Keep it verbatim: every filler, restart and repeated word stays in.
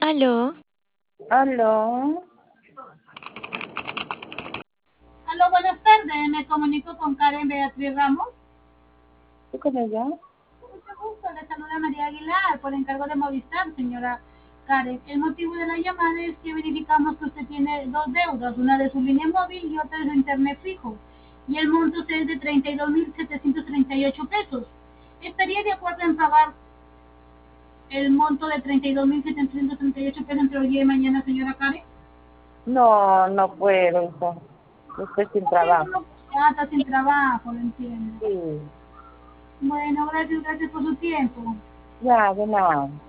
Aló, Aló, Aló, buenas tardes. Me comunico con Karen Beatriz Ramos. ¿tú con ella? Mucho gusto. Le saluda María Aguilar por encargo de Movistar, señora Karen. El motivo de la llamada es que verificamos que usted tiene dos deudas, una de su línea móvil y otra de su internet fijo. Y el monto es de treinta y dos mil setecientos treinta y ocho pesos. ¿Estaría de acuerdo en pagar el monto de treinta y dos mil setecientos treinta y ocho pesos entre hoy y mañana, señora Karen? No, no puedo, hija. Estoy sin ¿Por qué trabajo. no? Ah, está sin trabajo, lo entiendo. Sí, Bueno, gracias, gracias por su tiempo. ya, de nada.